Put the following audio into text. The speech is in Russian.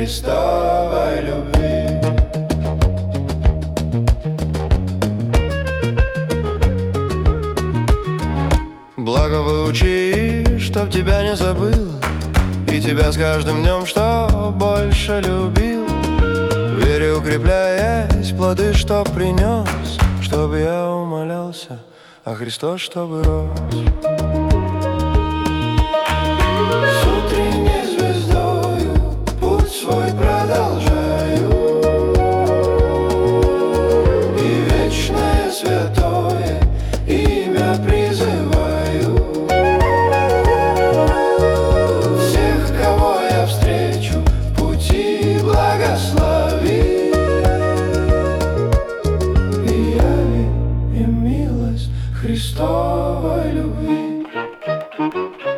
Христовой любви. Благо выучи, чтоб тебя не забыл, и тебя с каждым днем, что больше любил. Вере укрепляясь, плоды, что принес, чтобы я умолялся, а Христос, чтобы рос. С утренней звездою путь свой продолжаю, и вечное святое имя призываю. Всех, кого я встречу, в пути благослови, и яви им милость Христовой любви.